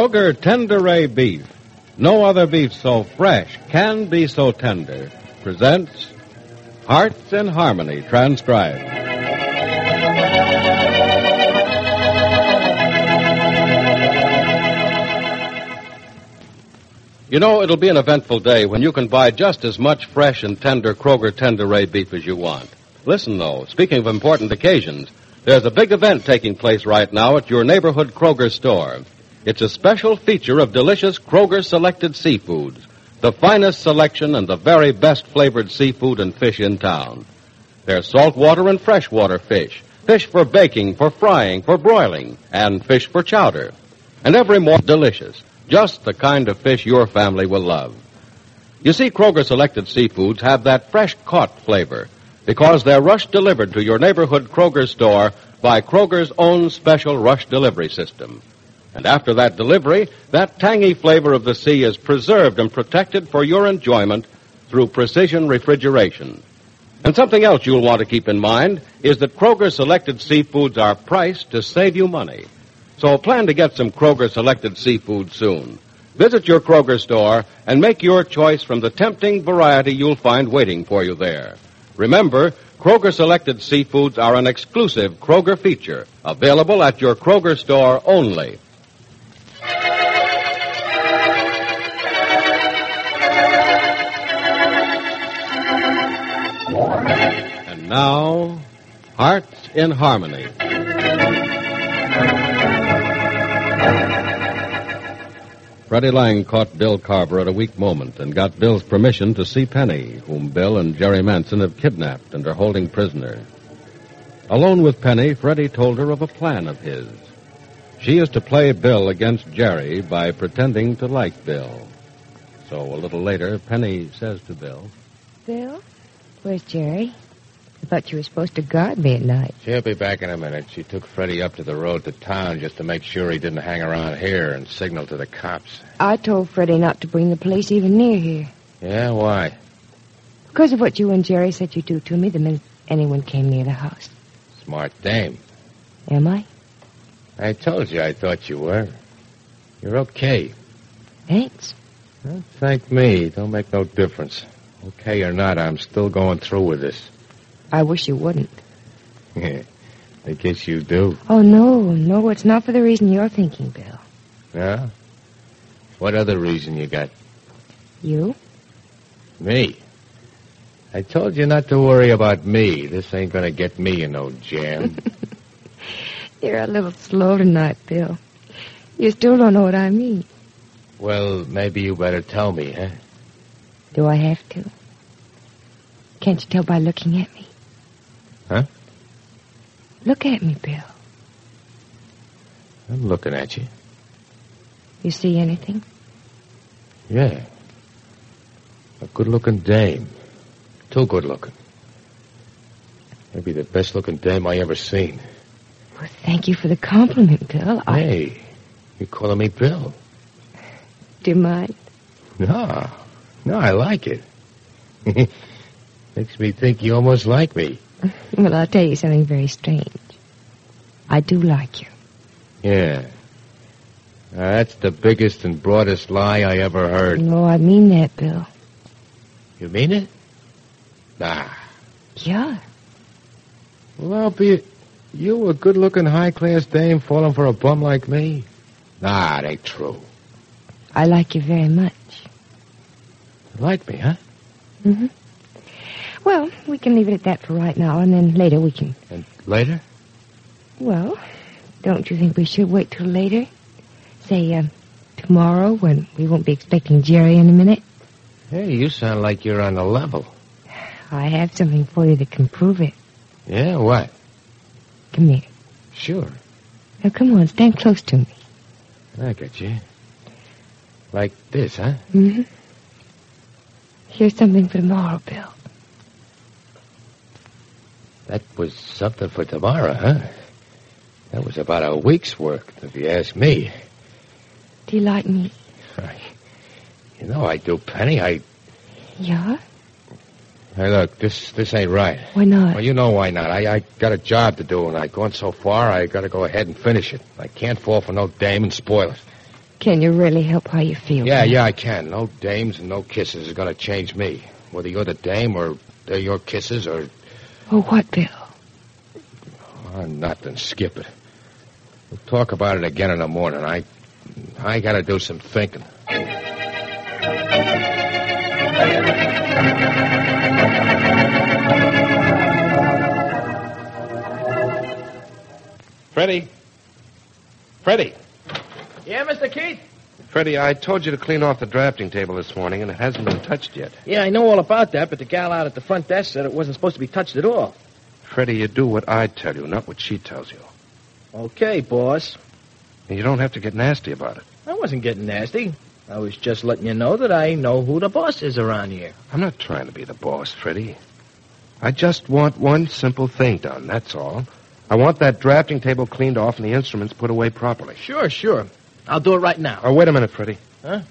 Kroger Tenderay Beef, no other beef so fresh can be so tender, presents Hearts in Harmony, transcribed. You know, it'll be an eventful day when you can buy just as much fresh and tender Kroger Tenderay beef as you want. Listen, though, speaking of important occasions, there's a big event taking place right now at your neighborhood Kroger store. It's a special feature of delicious Kroger selected seafoods, the finest selection and the very best flavored seafood and fish in town. There's saltwater and freshwater fish, fish for baking, for frying, for broiling, and fish for chowder. And every more delicious, just the kind of fish your family will love. You see, Kroger selected seafoods have that fresh-caught flavor because they're rush-delivered to your neighborhood Kroger store by Kroger's own special rush delivery system. And after that delivery, that tangy flavor of the sea is preserved and protected for your enjoyment through precision refrigeration. And something else you'll want to keep in mind is that Kroger selected seafoods are priced to save you money. So plan to get some Kroger selected seafood soon. Visit your Kroger store and make your choice from the tempting variety you'll find waiting for you there. Remember, Kroger selected seafoods are an exclusive Kroger feature, available at your Kroger store only. And now, Hearts in Harmony. Freddie Lang caught Bill Carver at a weak moment and got Bill's permission to see Penny, whom Bill and Jerry Manson have kidnapped and are holding prisoner. Alone with Penny, Freddie told her of a plan of his. She is to play Bill against Jerry by pretending to like Bill. So a little later, Penny says to Bill, Bill, where's Jerry? I thought you were supposed to guard me at night. She'll be back in a minute. She took Freddie up to the road to town just to make sure he didn't hang around here and signal to the cops. I told Freddie not to bring the police even near here. Yeah, why? Because of what you and Jerry said you'd do to me the minute anyone came near the house. Smart dame. Am I? I told you I thought you were. You're okay. Thanks. Well, thank me. Don't make no difference. Okay or not, I'm still going through with this. I wish you wouldn't. I guess you do. Oh, no, it's not for the reason you're thinking, Bill. Yeah? What other reason you got? You? Me? I told you not to worry about me. This ain't gonna get me in no jam. You're a little slow tonight, Bill. You still don't know what I mean. Well, maybe you better tell me, huh? Do I have to? Can't you tell by looking at me? Huh? Look at me, Bill. I'm looking at you. You see anything? Yeah. A good-looking dame. Too good-looking. Maybe the best-looking dame I ever seen. Well, thank you for the compliment, Bill. Hey, you calling me Bill? Do you mind? No, I like it. Makes me think you almost like me. Well, I'll tell you something very strange. I do like you. Yeah. That's the biggest and broadest lie I ever heard. No, I mean that, Bill. You mean it? Nah. Yeah. Well, albeit, you a good-looking, high-class dame falling for a bum like me? Nah, it ain't true. I like you very much. You like me, huh? Mm-hmm. Well, we can leave it at that for right now, and then later we can... And later? Well, don't you think we should wait till later? Say, tomorrow, when we won't be expecting Jerry in a minute? Hey, you sound like you're on the level. I have something for you that can prove it. Yeah, what? Come here. Sure. Now, come on, stand close to me. I got you. Like this, huh? Mm-hmm. Here's something for tomorrow, Bill. That was something for tomorrow, huh? That was about a week's work, if you ask me. Do you like me? You know I do, Penny. Yeah? Hey, look, this ain't right. Why not? Well, you know why not. I got a job to do, and I've gone so far, I got to go ahead and finish it. I can't fall for no dame and spoil it. Can you really help how you feel? Yeah, I can. No dames and no kisses is going to change me. Whether you're the dame or they're your kisses or... Oh, what, Bill? Oh, nothing. Skip it. We'll talk about it again in the morning. I got to do some thinking. Freddie? Freddie? Yeah, Mr. Keith? Freddie, I told you to clean off the drafting table this morning, and it hasn't been touched yet. Yeah, I know all about that, but the gal out at the front desk said it wasn't supposed to be touched at all. Freddie, you do what I tell you, not what she tells you. Okay, boss. And you don't have to get nasty about it. I wasn't getting nasty. I was just letting you know that I know who the boss is around here. I'm not trying to be the boss, Freddie. I just want one simple thing done, that's all. I want that drafting table cleaned off and the instruments put away properly. Sure. I'll do it right now. Oh, wait a minute, Freddie. Huh?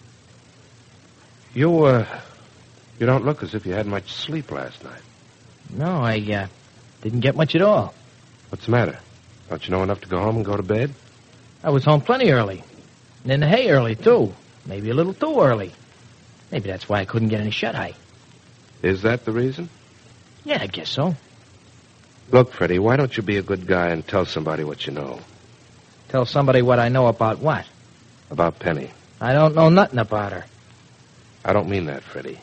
You don't look as if you had much sleep last night. No, I didn't get much at all. What's the matter? Don't you know enough to go home and go to bed? I was home plenty early. And in the hay early, too. Maybe a little too early. Maybe that's why I couldn't get any shut-eye. Is that the reason? Yeah, I guess so. Look, Freddie, why don't you be a good guy and tell somebody what you know? Tell somebody what I know about what? About Penny. I don't know nothing about her. I don't mean that, Freddie.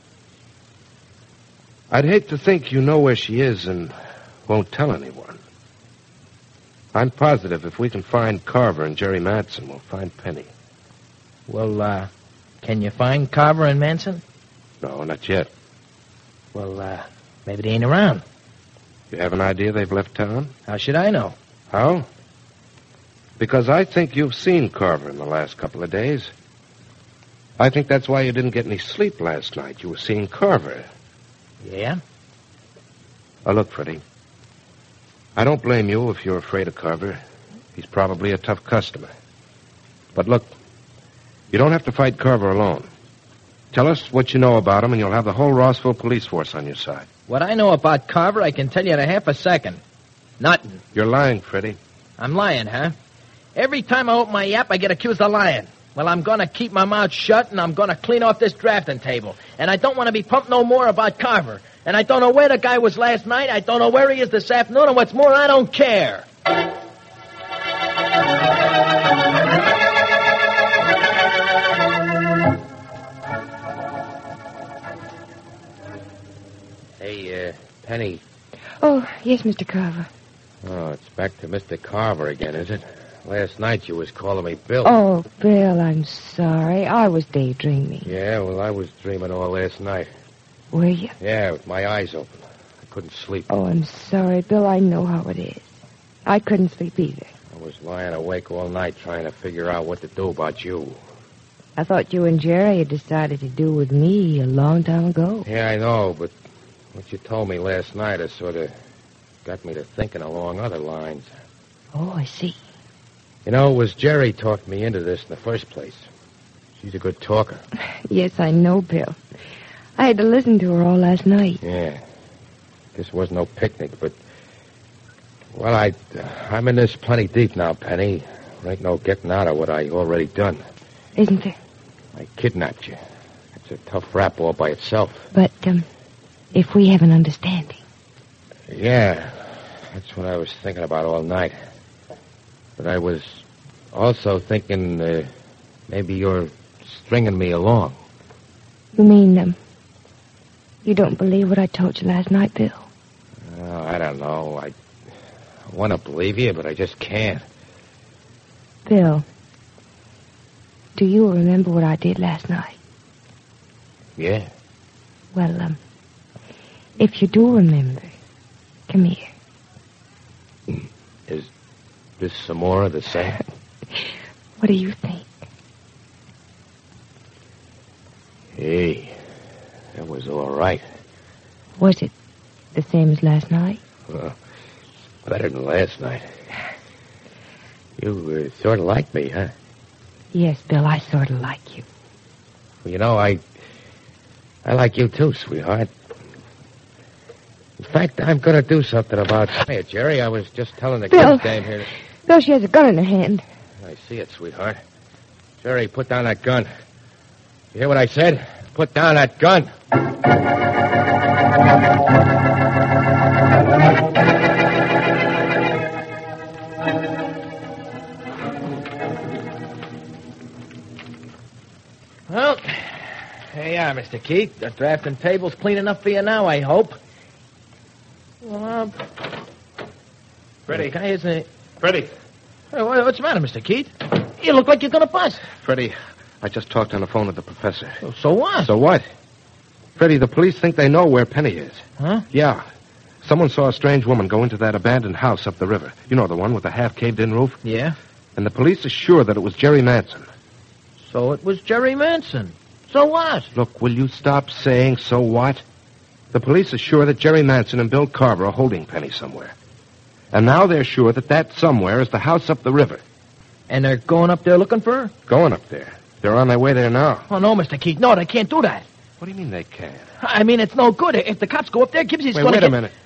I'd hate to think you know where she is and won't tell anyone. I'm positive if we can find Carver and Jerry Matson, we'll find Penny. Well, can you find Carver and Manson? No, not yet. Well, maybe they ain't around. You have an idea they've left town? How should I know? How? Because I think you've seen Carver in the last couple of days. I think that's why you didn't get any sleep last night. You were seeing Carver. Yeah? Now, look, Freddie. I don't blame you if you're afraid of Carver. He's probably a tough customer. But look, you don't have to fight Carver alone. Tell us what you know about him, and you'll have the whole Rossville police force on your side. What I know about Carver, I can tell you in a half a second. Nothing. You're lying, Freddie. I'm lying, huh? Every time I open my yap, I get accused of lying. Well, I'm going to keep my mouth shut, and I'm going to clean off this drafting table. And I don't want to be pumped no more about Carver. And I don't know where the guy was last night. I don't know where he is this afternoon. And what's more, I don't care. Hey, Penny. Oh, yes, Mr. Carver. Oh, it's back to Mr. Carver again, is it? Last night you was calling me Bill. Oh, Bill, I'm sorry. I was daydreaming. Yeah, well, I was dreaming all last night. Were you? Yeah, with my eyes open. I couldn't sleep. Oh, I'm sorry, Bill. I know how it is. I couldn't sleep either. I was lying awake all night trying to figure out what to do about you. I thought you and Jerry had decided to do with me a long time ago. Yeah, I know, but what you told me last night has sort of got me to thinking along other lines. Oh, I see. You know, it was Jerry talked me into this in the first place. She's a good talker. Yes, I know, Bill. I had to listen to her all last night. Yeah. This was no picnic, but... Well, I'm in this plenty deep now, Penny. There ain't no getting out of what I already done. Isn't there? I kidnapped you. It's a tough rap all by itself. But, if we have an understanding. Yeah, that's what I was thinking about all night. But I was also thinking maybe you're stringing me along. You mean, you don't believe what I told you last night, Bill? I don't know. I want to believe you, but I just can't. Bill, do you remember what I did last night? Yeah. Well, if you do remember, come here. Is this some more of the same? What do you think? Hey, that was all right. Was it the same as last night? Well, better than last night. You sort of like me, huh? Yes, Bill, I sort of like you. Well, you know, I like you too, sweetheart. In fact, I'm going to do something about Hey, Jerry. I was just telling the Bill. kids down here. Bill, she has a gun in her hand. I see it, sweetheart. Jerry, put down that gun. You hear what I said? Put down that gun. Well, here you are, Mr. Keith. The drafting table's clean enough for you now, I hope. Well, Freddie. the guy isn't... Freddie. Hey, what's the matter, Mr. Keith? You look like you're going to bust. Freddie, I just talked on the phone with the professor. So what? So what? Freddie, the police think they know where Penny is. Huh? Yeah. Someone saw a strange woman go into that abandoned house up the river. You know, the one with the half-caved-in roof? Yeah? And the police are sure that it was Jerry Manson. So it was Jerry Manson. So what? Look, will you stop saying so what? The police are sure that Jerry Manson and Bill Carver are holding Penny somewhere. And now they're sure that that somewhere is the house up the river. And they're going up there looking for her? Going up there. They're on their way there now. Oh, no, Mr. Keith. No, they can't do that. What do you mean they can't? I mean, it's no good. If the cops go up there, Gibbsy's going to... Wait a minute.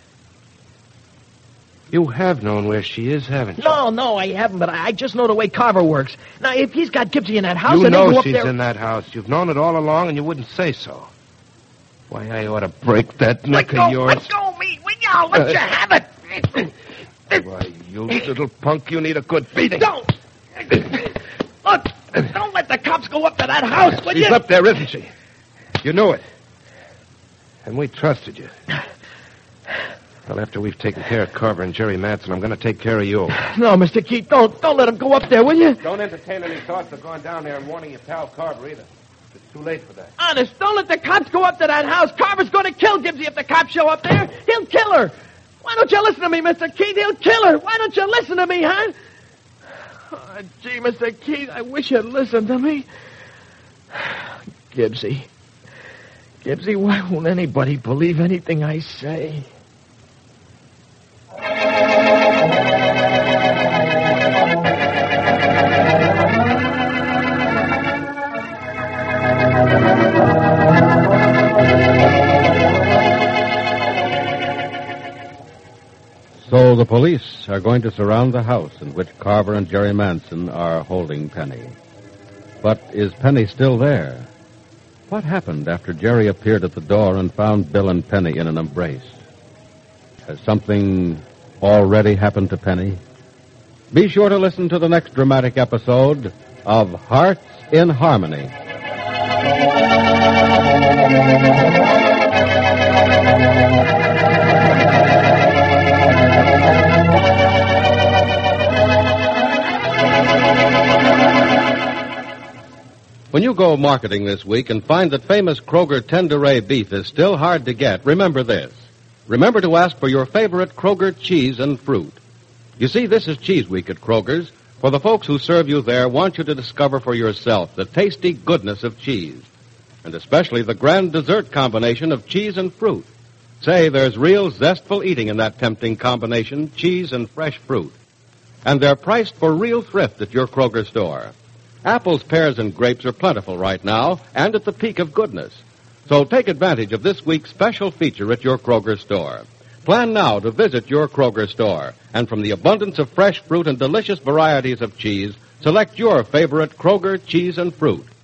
You have known where she is, haven't you? No, I haven't, but I just know the way Carver works. Now, if he's got Gibbsy in that house... You and they know go up she's there... in that house. You've known it all along, and you wouldn't say so. Why, I ought to break that neck of yours. Let go of me, will you? I'll let you have it. Why, you little punk, you need a good beating. Don't! Look, don't let the cops go up to that house, will you? She's up there, isn't she? You knew it. And we trusted you. Well, after we've taken care of Carver and Jerry Manson, I'm going to take care of you. No, Mr. Keith, don't let him go up there, will you? Don't entertain any thoughts of going down there and warning your pal Carver either. It's too late for that. Honest, don't let the cops go up to that house. Carver's going to kill Gibbsy if the cops show up there. He'll kill her. Why don't you listen to me, Mr. Keith? He'll kill her. Why don't you listen to me, huh? Oh, gee, Mr. Keith, I wish you'd listen to me. Gibbsy, why won't anybody believe anything I say? So the police are going to surround the house in which Carver and Jerry Manson are holding Penny. But is Penny still there? What happened after Jerry appeared at the door and found Bill and Penny in an embrace? Has something already happened to Penny? Be sure to listen to the next dramatic episode of Hearts in Harmony. When you go marketing this week and find that famous Kroger Tenderay beef is still hard to get, remember this. Remember to ask for your favorite Kroger cheese and fruit. You see, this is Cheese Week at Kroger's, for the folks who serve you there want you to discover for yourself the tasty goodness of cheese, and especially the grand dessert combination of cheese and fruit. Say, there's real zestful eating in that tempting combination, cheese and fresh fruit. And they're priced for real thrift at your Kroger store. Apples, pears, and grapes are plentiful right now and at the peak of goodness. So take advantage of this week's special feature at your Kroger store. Plan now to visit your Kroger store, and from the abundance of fresh fruit and delicious varieties of cheese, select your favorite Kroger cheese and fruit.